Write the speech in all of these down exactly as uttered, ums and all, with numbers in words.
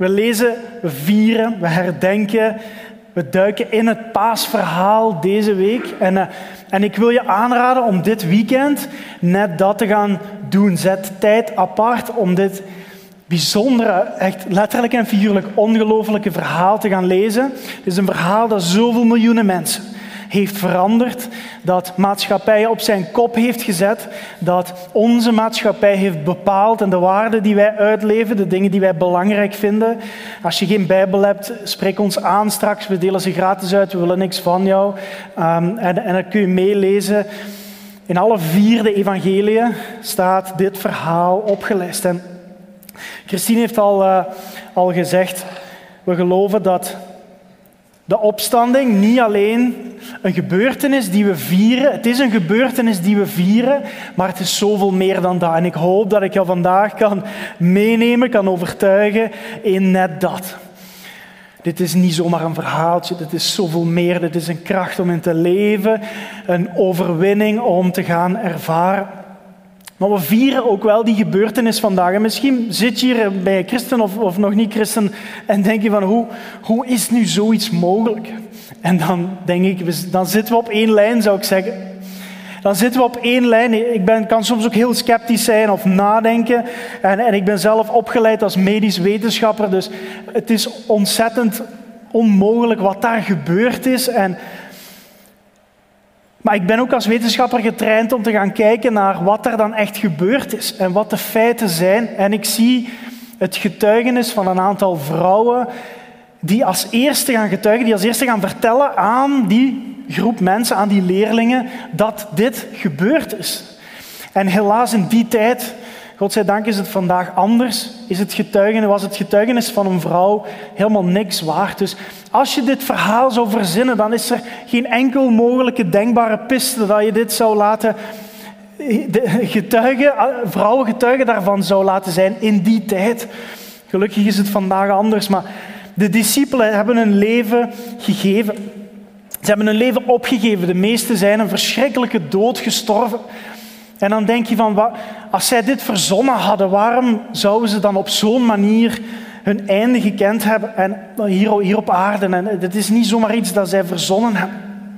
We lezen, we vieren, we herdenken, we duiken in het paasverhaal deze week. En, uh, en ik wil je aanraden om dit weekend net dat te gaan doen. Zet tijd apart om dit bijzondere, echt letterlijk en figuurlijk ongelooflijke verhaal te gaan lezen. Het is een verhaal dat zoveel miljoenen mensen heeft veranderd, dat maatschappij op zijn kop heeft gezet, dat onze maatschappij heeft bepaald en de waarden die wij uitleven, de dingen die wij belangrijk vinden. Als je geen Bijbel hebt, spreek ons aan straks. We delen ze gratis uit, we willen niks van jou. Um, en, en dan kun je meelezen. In alle vier de evangeliën staat dit verhaal opgelijst. En Christine heeft al, uh, al gezegd, we geloven dat de opstanding niet alleen een gebeurtenis die we vieren. Het is een gebeurtenis die we vieren, maar het is zoveel meer dan dat. En ik hoop dat ik jou vandaag kan meenemen, kan overtuigen in net dat. Dit is niet zomaar een verhaaltje, dit is zoveel meer. Dit is een kracht om in te leven, een overwinning om te gaan ervaren. Maar we vieren ook wel die gebeurtenis vandaag. En misschien zit je hier bij christen of, of nog niet christen en denk je van hoe, hoe is nu zoiets mogelijk? En dan denk ik, dan zitten we op één lijn, zou ik zeggen. Dan zitten we op één lijn. Ik ben, kan soms ook heel sceptisch zijn of nadenken. En, en ik ben zelf opgeleid als medisch wetenschapper. Dus het is ontzettend onmogelijk wat daar gebeurd is. En Maar ik ben ook als wetenschapper getraind om te gaan kijken naar wat er dan echt gebeurd is en wat de feiten zijn. En ik zie het getuigenis van een aantal vrouwen die als eerste gaan getuigen, die als eerste gaan vertellen aan die groep mensen, aan die leerlingen, dat dit gebeurd is. En helaas in die tijd, godzijdank is het vandaag anders, is het getuigenis, was het getuigenis van een vrouw helemaal niks waard. Dus als je dit verhaal zou verzinnen, dan is er geen enkel mogelijke denkbare piste dat je dit zou laten getuigen, vrouwen getuigen daarvan zou laten zijn in die tijd. Gelukkig is het vandaag anders, maar de discipelen hebben hun leven gegeven. Ze hebben hun leven opgegeven. De meesten zijn een verschrikkelijke dood gestorven. En dan denk je van, als zij dit verzonnen hadden, waarom zouden ze dan op zo'n manier hun einde gekend hebben en hier, hier op aarde? En dit is niet zomaar iets dat zij verzonnen hebben.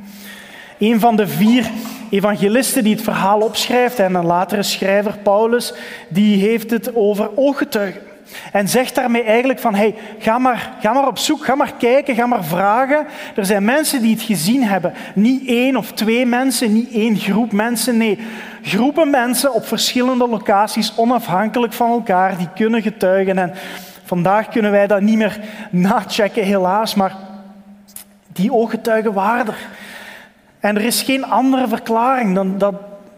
Een van de vier evangelisten die het verhaal opschrijft, en een latere schrijver, Paulus, die heeft het over ooggetuigen. En zegt daarmee eigenlijk van, hey, ga maar, ga maar op zoek, ga maar kijken, ga maar vragen. Er zijn mensen die het gezien hebben. Niet één of twee mensen, niet één groep mensen, nee. Groepen mensen op verschillende locaties, onafhankelijk van elkaar, die kunnen getuigen. En vandaag kunnen wij dat niet meer nachecken, helaas, maar die ooggetuigen waren er. En er is geen andere verklaring dan dat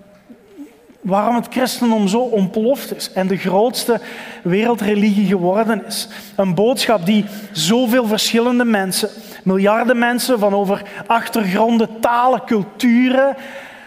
waarom het christendom zo ontploft is en de grootste wereldreligie geworden is. Een boodschap die zoveel verschillende mensen, miljarden mensen van over achtergronden, talen, culturen,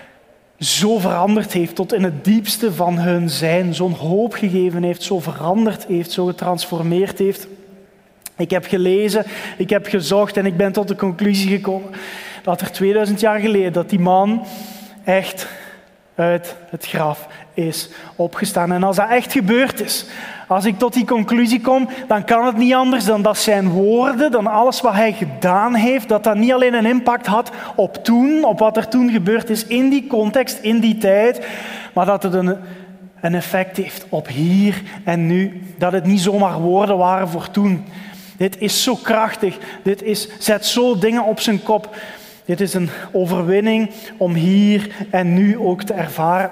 zo veranderd heeft tot in het diepste van hun zijn, zo'n hoop gegeven heeft, zo veranderd heeft, zo getransformeerd heeft. Ik heb gelezen, ik heb gezocht en ik ben tot de conclusie gekomen dat er tweeduizend jaar geleden dat die man echt uit het graf is opgestaan. En als dat echt gebeurd is, als ik tot die conclusie kom, dan kan het niet anders dan dat zijn woorden, dan alles wat hij gedaan heeft, dat dat niet alleen een impact had op toen, op wat er toen gebeurd is in die context, in die tijd, maar dat het een, een effect heeft op hier en nu. Dat het niet zomaar woorden waren voor toen. Dit is zo krachtig. Dit is, zet zo dingen op zijn kop. Dit is een overwinning om hier en nu ook te ervaren.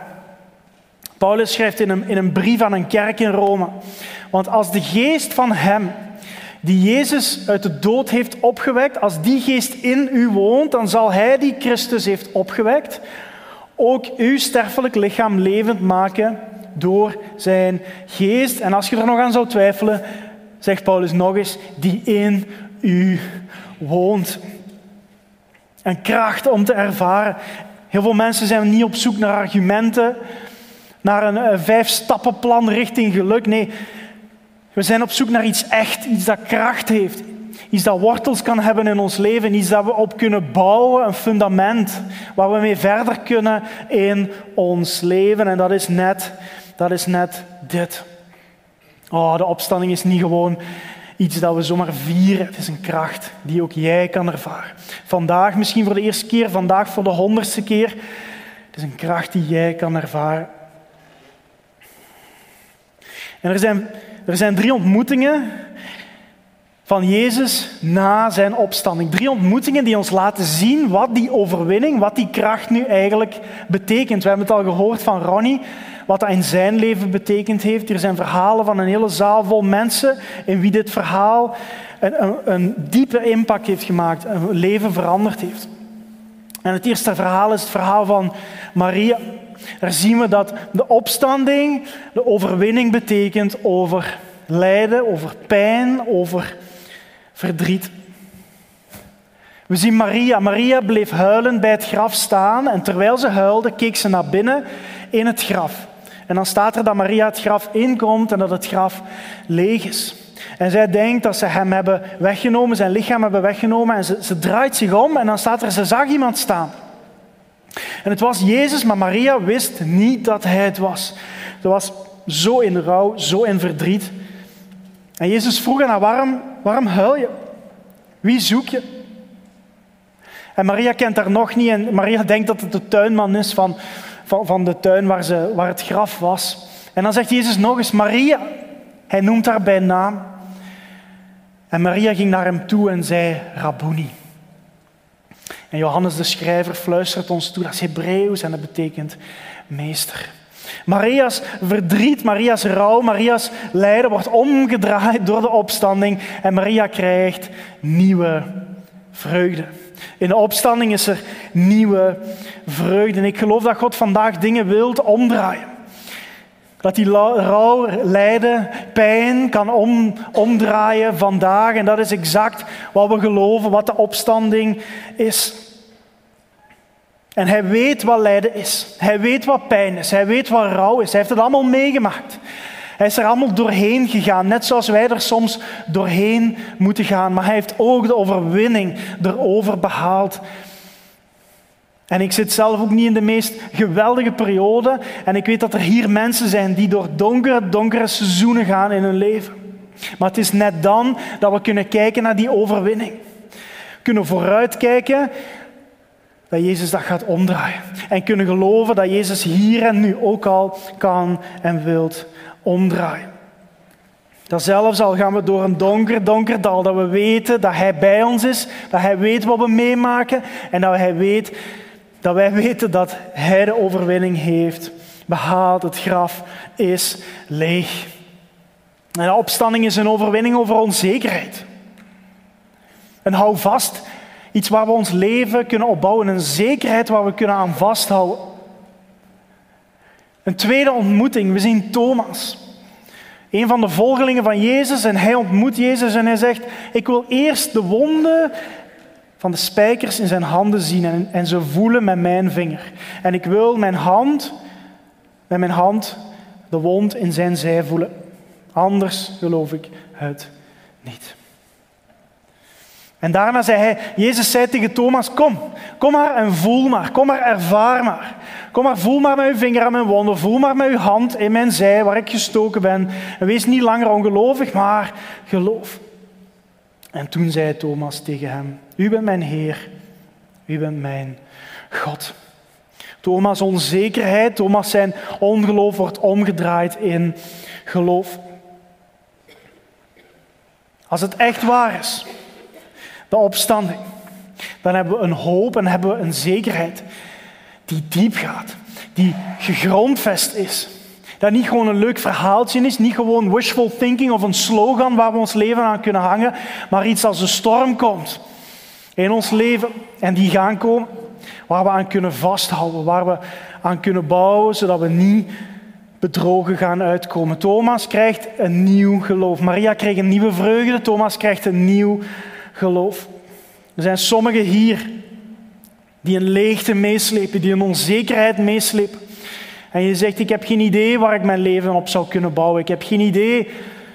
Paulus schrijft in een, in een brief aan een kerk in Rome. Want als de geest van hem, die Jezus uit de dood heeft opgewekt, als die geest in u woont, dan zal hij die Christus heeft opgewekt ook uw sterfelijk lichaam levend maken door zijn geest. En als je er nog aan zou twijfelen, zegt Paulus nog eens, die in u woont. Een kracht om te ervaren. Heel veel mensen zijn niet op zoek naar argumenten, naar een, een vijf-stappenplan richting geluk. Nee, we zijn op zoek naar iets echt, iets dat kracht heeft. Iets dat wortels kan hebben in ons leven, iets dat we op kunnen bouwen, een fundament waar we mee verder kunnen in ons leven. En dat is net, dat is net dit. Oh, de opstanding is niet gewoon iets dat we zomaar vieren. Het is een kracht die ook jij kan ervaren. Vandaag misschien voor de eerste keer, vandaag voor de honderdste keer. Het is een kracht die jij kan ervaren. En er zijn, er zijn drie ontmoetingen van Jezus na zijn opstanding. Drie ontmoetingen die ons laten zien wat die overwinning, wat die kracht nu eigenlijk betekent. We hebben het al gehoord van Ronnie, wat dat in zijn leven betekend heeft. Er zijn verhalen van een hele zaal vol mensen in wie dit verhaal een, een, een diepe impact heeft gemaakt, een leven veranderd heeft. En het eerste verhaal is het verhaal van Maria. Daar zien we dat de opstanding de overwinning betekent over lijden, over pijn, over verdriet. We zien Maria. Maria bleef huilend bij het graf staan en terwijl ze huilde, keek ze naar binnen in het graf. En dan staat er dat Maria het graf inkomt en dat het graf leeg is. En zij denkt dat ze hem hebben weggenomen, zijn lichaam hebben weggenomen en ze, ze draait zich om en dan staat er, ze zag iemand staan. En het was Jezus, maar Maria wist niet dat hij het was. Ze was zo in rouw, zo in verdriet. En Jezus vroeg haar, waarom, waarom huil je? Wie zoek je? En Maria kent haar nog niet en Maria denkt dat het de tuinman is van, van, van de tuin waar, ze, waar het graf was. En dan zegt Jezus nog eens, Maria. Hij noemt haar bij naam. En Maria ging naar hem toe en zei, Rabboni. En Johannes de schrijver fluistert ons toe, dat is Hebreeuws en dat betekent meester. Maria's verdriet, Maria's rouw, Maria's lijden wordt omgedraaid door de opstanding en Maria krijgt nieuwe vreugde. In de opstanding is er nieuwe vreugde. En ik geloof dat God vandaag dingen wil omdraaien. Dat die rouw, lijden, pijn kan om, omdraaien vandaag. En dat is exact wat we geloven, wat de opstanding is. En hij weet wat lijden is. Hij weet wat pijn is. Hij weet wat rouw is. Hij heeft het allemaal meegemaakt. Hij is er allemaal doorheen gegaan, net zoals wij er soms doorheen moeten gaan. Maar hij heeft ook de overwinning erover behaald. En ik zit zelf ook niet in de meest geweldige periode. En ik weet dat er hier mensen zijn die door donkere, donkere seizoenen gaan in hun leven. Maar het is net dan dat we kunnen kijken naar die overwinning. We kunnen vooruitkijken dat Jezus dat gaat omdraaien. En kunnen geloven dat Jezus hier en nu ook al kan en wilt omdraaien. Dat zelfs al gaan we door een donker, donker dal, dat we weten dat Hij bij ons is, dat Hij weet wat we meemaken en dat Hij weet, dat wij weten dat Hij de overwinning heeft behaald. Het graf is leeg. En de opstanding is een overwinning over onzekerheid. Een houvast, iets waar we ons leven kunnen opbouwen, een zekerheid waar we kunnen aan vasthouden. Een tweede ontmoeting, we zien Thomas. Een van de volgelingen van Jezus en hij ontmoet Jezus en hij zegt, ik wil eerst de wonden van de spijkers in zijn handen zien en, en ze voelen met mijn vinger. En ik wil mijn hand, met mijn hand de wond in zijn zij voelen. Anders geloof ik het niet. En daarna zei hij, Jezus zei tegen Thomas, kom, kom maar en voel maar, kom maar, ervaar maar. Kom maar, voel maar met uw vinger aan mijn wonden, voel maar met uw hand in mijn zij waar ik gestoken ben. En wees niet langer ongelovig, maar geloof. En toen zei Thomas tegen hem, u bent mijn Heer, u bent mijn God. Thomas' onzekerheid, Thomas zijn ongeloof wordt omgedraaid in geloof. Als het echt waar is, de opstanding, dan hebben we een hoop en hebben we een zekerheid die diep gaat, die gegrondvest is. Dat niet gewoon een leuk verhaaltje is, niet gewoon wishful thinking of een slogan waar we ons leven aan kunnen hangen, maar iets als de storm komt in ons leven en die gaan komen, waar we aan kunnen vasthouden, waar we aan kunnen bouwen, zodat we niet bedrogen gaan uitkomen. Thomas krijgt een nieuw geloof. Maria kreeg een nieuwe vreugde, Thomas krijgt een nieuw geloof. Er zijn sommigen hier die een leegte meeslepen, die een onzekerheid meeslepen. En je zegt, ik heb geen idee waar ik mijn leven op zou kunnen bouwen. Ik heb geen idee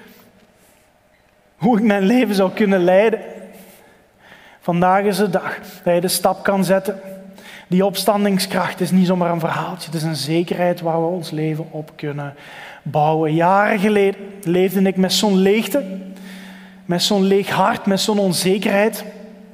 hoe ik mijn leven zou kunnen leiden. Vandaag is de dag dat je de stap kan zetten. Die opstandingskracht is niet zomaar een verhaaltje. Het is een zekerheid waar we ons leven op kunnen bouwen. Jaren geleden leefde ik met zo'n leegte. met zo'n leeg hart, met zo'n onzekerheid.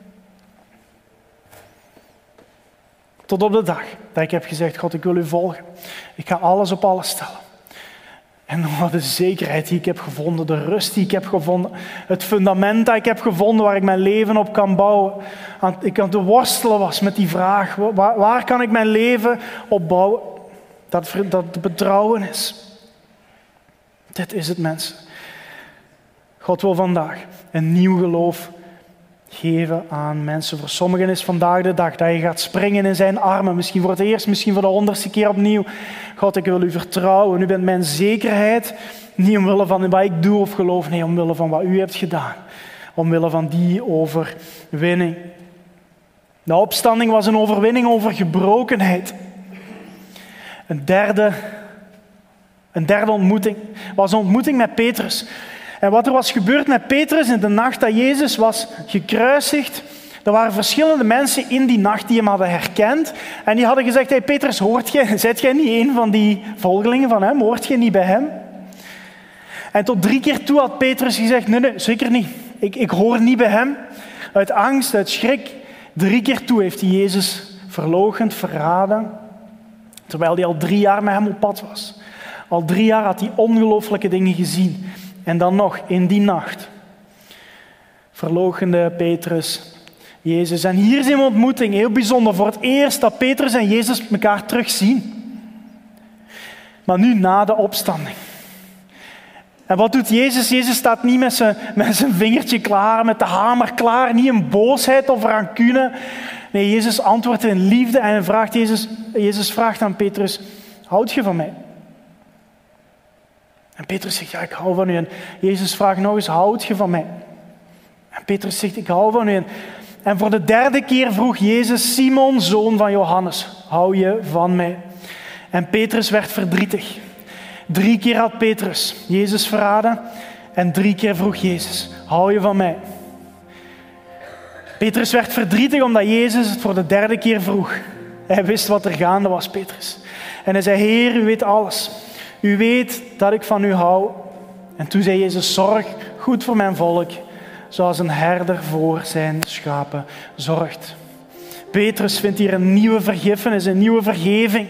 Tot op de dag dat ik heb gezegd, God, ik wil u volgen. Ik ga alles op alles stellen. En oh, de zekerheid die ik heb gevonden, de rust die ik heb gevonden, het fundament dat ik heb gevonden waar ik mijn leven op kan bouwen. Ik aan het worstelen was met die vraag, waar, waar kan ik mijn leven op bouwen? Dat, dat betrouwen is. Dit is het, mensen. God wil vandaag een nieuw geloof geven aan mensen. Voor sommigen is vandaag de dag dat je gaat springen in zijn armen. Misschien voor het eerst, misschien voor de honderdste keer opnieuw. God, ik wil u vertrouwen. U bent mijn zekerheid. Niet omwille van wat ik doe of geloof. Nee, omwille van wat u hebt gedaan. Omwille van die overwinning. De opstanding was een overwinning over gebrokenheid. Een derde, een derde ontmoeting was een ontmoeting met Petrus. En wat er was gebeurd met Petrus in de nacht dat Jezus was gekruisigd, er waren verschillende mensen in die nacht die hem hadden herkend. En die hadden gezegd, hey Petrus, hoort jij, zijt jij niet een van die volgelingen van hem? Hoort jij niet bij hem? En tot drie keer toe had Petrus gezegd, nee, nee, zeker niet. Ik, ik hoor niet bij hem. Uit angst, uit schrik. Drie keer toe heeft hij Jezus verloochend, verraden. Terwijl hij al drie jaar met hem op pad was. Al drie jaar had hij ongelooflijke dingen gezien. En dan nog, in die nacht, verloochende Petrus Jezus. En hier is een ontmoeting, heel bijzonder. Voor het eerst dat Petrus en Jezus elkaar terugzien. Maar nu na de opstanding. En wat doet Jezus? Jezus staat niet met zijn, met zijn vingertje klaar, met de hamer klaar, niet in boosheid of rancune. Nee, Jezus antwoordt in liefde en vraagt Jezus, Jezus vraagt aan Petrus, houd je van mij? En Petrus zegt, ja, ik hou van u. En Jezus vraagt nog eens, houd je van mij? En Petrus zegt, ik hou van u. En, en voor de derde keer vroeg Jezus, Simon, zoon van Johannes, hou je van mij? En Petrus werd verdrietig. Drie keer had Petrus Jezus verraden en drie keer vroeg Jezus, hou je van mij? Petrus werd verdrietig omdat Jezus het voor de derde keer vroeg. Hij wist wat er gaande was, Petrus. En hij zei, Heer, u weet alles. U weet dat ik van u hou. En toen zei Jezus, zorg goed voor mijn volk, zoals een herder voor zijn schapen zorgt. Petrus vindt hier een nieuwe vergiffenis, een nieuwe vergeving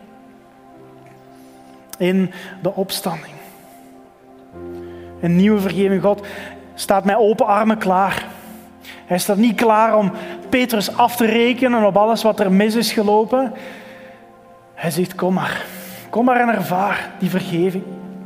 in de opstanding. Een nieuwe vergeving. God staat met open armen klaar. Hij staat niet klaar om Petrus af te rekenen op alles wat er mis is gelopen. Hij zegt, kom maar. Kom maar en ervaar die vergeving.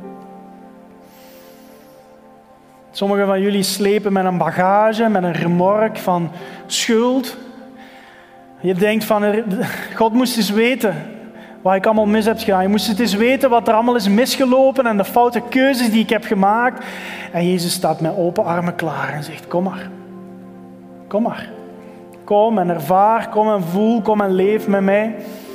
Sommigen van jullie slepen met een bagage, met een remork van schuld. Je denkt van, God moest eens weten wat ik allemaal mis heb gedaan. Je moest het eens weten wat er allemaal is misgelopen en de foute keuzes die ik heb gemaakt. En Jezus staat met open armen klaar en zegt, kom maar. Kom maar. Kom en ervaar, kom en voel, kom en leef met mij.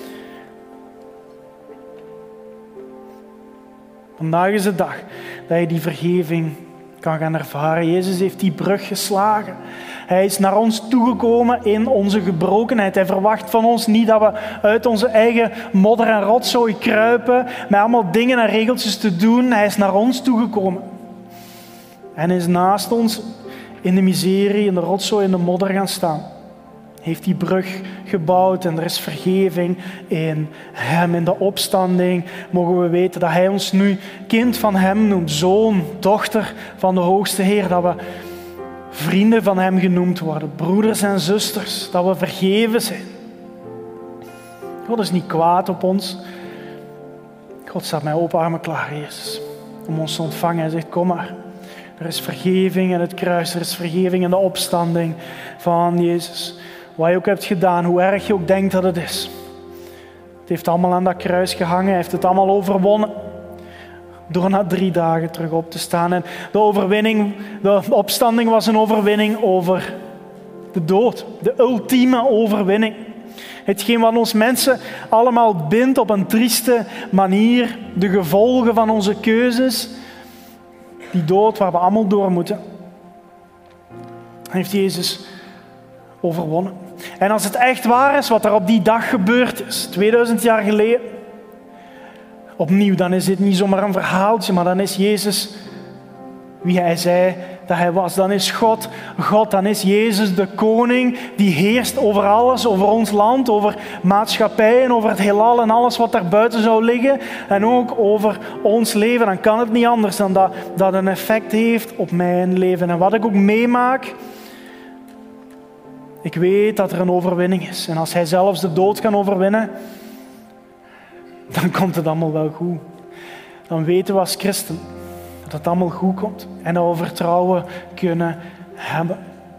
Vandaag is de dag dat je die vergeving kan gaan ervaren. Jezus heeft die brug geslagen. Hij is naar ons toegekomen in onze gebrokenheid. Hij verwacht van ons niet dat we uit onze eigen modder en rotzooi kruipen, met allemaal dingen en regeltjes te doen. Hij is naar ons toegekomen. En is naast ons in de miserie, in de rotzooi, in de modder gaan staan. Heeft die brug gebouwd en er is vergeving in hem. In de opstanding mogen we weten dat hij ons nu kind van hem noemt. Zoon, dochter van de Hoogste Heer. Dat we vrienden van hem genoemd worden. Broeders en zusters. Dat we vergeven zijn. God is niet kwaad op ons. God staat met open armen klaar, Jezus. Om ons te ontvangen. Hij zegt, kom maar. Er is vergeving in het kruis. Er is vergeving in de opstanding van Jezus. Wat je ook hebt gedaan, hoe erg je ook denkt dat het is. Het heeft allemaal aan dat kruis gehangen. Hij heeft het allemaal overwonnen. Door na drie dagen terug op te staan. En de overwinning, de opstanding was een overwinning over de dood. De ultieme overwinning. Hetgeen wat ons mensen allemaal bindt op een trieste manier. De gevolgen van onze keuzes. Die dood waar we allemaal door moeten. Heeft Jezus overwonnen. En als het echt waar is wat er op die dag gebeurd is, tweeduizend jaar geleden, opnieuw, dan is dit niet zomaar een verhaaltje, maar dan is Jezus wie hij zei dat hij was. Dan is God God, dan is Jezus de koning die heerst over alles, over ons land, over maatschappijen, over het heelal en alles wat daar buiten zou liggen en ook over ons leven. Dan kan het niet anders dan dat dat een effect heeft op mijn leven. En wat ik ook meemaak, ik weet dat er een overwinning is. En als hij zelfs de dood kan overwinnen, dan komt het allemaal wel goed. Dan weten we als christen dat het allemaal goed komt en dat we vertrouwen kunnen hebben.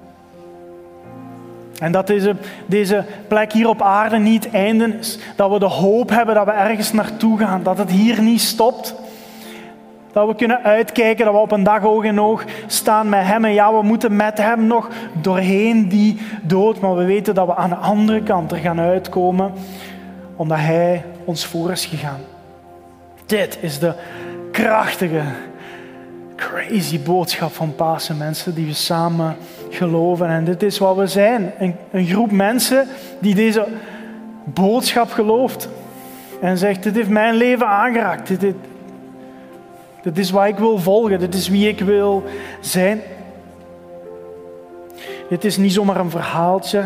En dat deze, deze plek hier op aarde niet het einde is. Dat we de hoop hebben dat we ergens naartoe gaan. Dat het hier niet stopt. Dat we kunnen uitkijken, dat we op een dag oog in oog staan met hem. En ja, we moeten met hem nog doorheen die dood. Maar we weten dat we aan de andere kant er gaan uitkomen, omdat hij ons voor is gegaan. Dit is de krachtige, crazy boodschap van Pasen, mensen, die we samen geloven. En dit is wat we zijn. Een, een groep mensen die deze boodschap gelooft. En zegt, dit heeft mijn leven aangeraakt. Dit, dit, dit is wat ik wil volgen. Dit is wie ik wil zijn. Dit is niet zomaar een verhaaltje.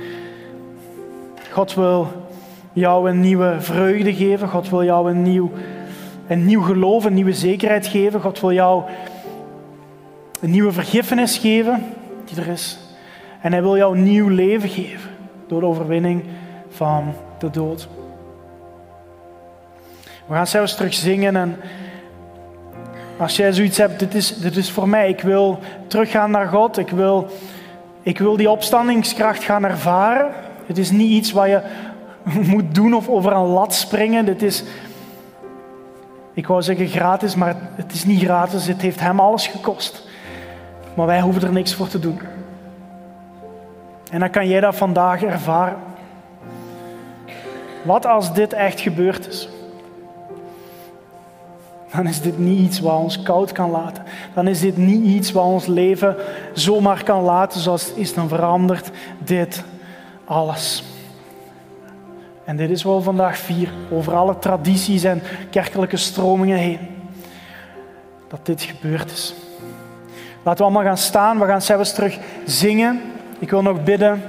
God wil jou een nieuwe vreugde geven. God wil jou een nieuw, een nieuw geloof, een nieuwe zekerheid geven. God wil jou een nieuwe vergiffenis geven die er is. En hij wil jou een nieuw leven geven door de overwinning van de dood. We gaan zelfs terug zingen en als jij zoiets hebt, dit is, dit is voor mij. Ik wil teruggaan naar God. Ik wil, ik wil die opstandingskracht gaan ervaren. Het is niet iets wat je moet doen of over een lat springen. Dit is, ik wou zeggen gratis, maar het is niet gratis. Het heeft hem alles gekost. Maar wij hoeven er niks voor te doen. En dan kan jij dat vandaag ervaren. Wat als dit echt gebeurd is? Dan is dit niet iets wat ons koud kan laten. Dan is dit niet iets wat ons leven zomaar kan laten zoals het is. Dan verandert dit alles. En dit is wat we vandaag vieren. Over alle tradities en kerkelijke stromingen heen. Dat dit gebeurd is. Laten we allemaal gaan staan. We gaan zelfs terug zingen. Ik wil nog bidden.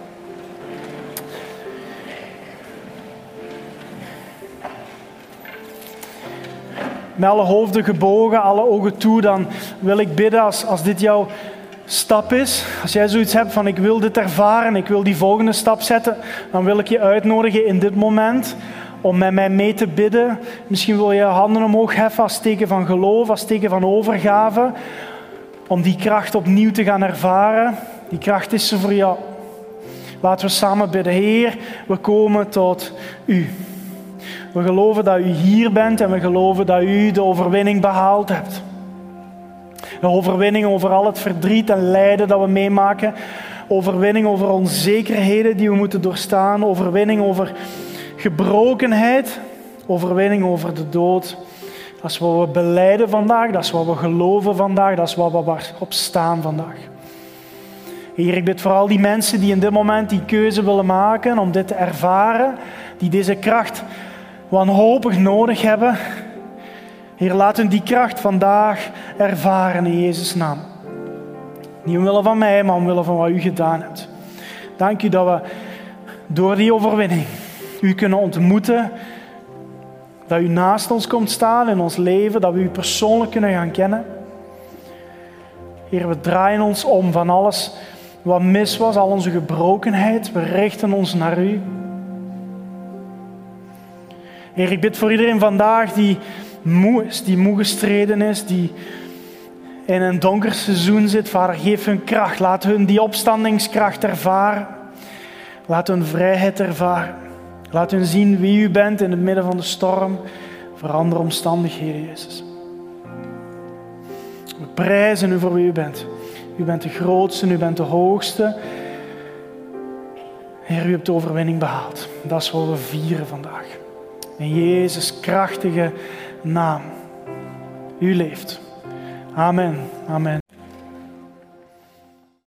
Met alle hoofden gebogen, alle ogen toe, dan wil ik bidden als, als dit jouw stap is. Als jij zoiets hebt van ik wil dit ervaren, ik wil die volgende stap zetten, dan wil ik je uitnodigen in dit moment om met mij mee te bidden. Misschien wil je je handen omhoog heffen als teken van geloof, als teken van overgave. Om die kracht opnieuw te gaan ervaren. Die kracht is er voor jou. Laten we samen bidden. Heer, we komen tot u. We geloven dat u hier bent en we geloven dat u de overwinning behaald hebt. De overwinning over al het verdriet en lijden dat we meemaken. Overwinning over onzekerheden die we moeten doorstaan. Overwinning over gebrokenheid. Overwinning over de dood. Dat is wat we belijden vandaag. Dat is wat we geloven vandaag. Dat is wat we op staan vandaag. Heer, ik bid voor al die mensen die in dit moment die keuze willen maken om dit te ervaren. Die deze kracht wanhopig nodig hebben. Heer, laat hen die kracht vandaag ervaren in Jezus' naam. Niet omwille van mij, maar omwille van wat u gedaan hebt. Dank u dat we door die overwinning u kunnen ontmoeten. Dat u naast ons komt staan in ons leven. Dat we u persoonlijk kunnen gaan kennen. Heer, we draaien ons om van alles wat mis was, al onze gebrokenheid. We richten ons naar u. Heer, ik bid voor iedereen vandaag die moe is, die moe gestreden is, die in een donker seizoen zit. Vader, geef hun kracht. Laat hun die opstandingskracht ervaren. Laat hun vrijheid ervaren. Laat hun zien wie u bent in het midden van de storm. Verander omstandigheden, Jezus. We prijzen u voor wie u bent. U bent de grootste, u bent de hoogste. Heer, u hebt de overwinning behaald. Dat is wat we vieren vandaag. In Jezus' krachtige naam. U leeft. Amen. Amen.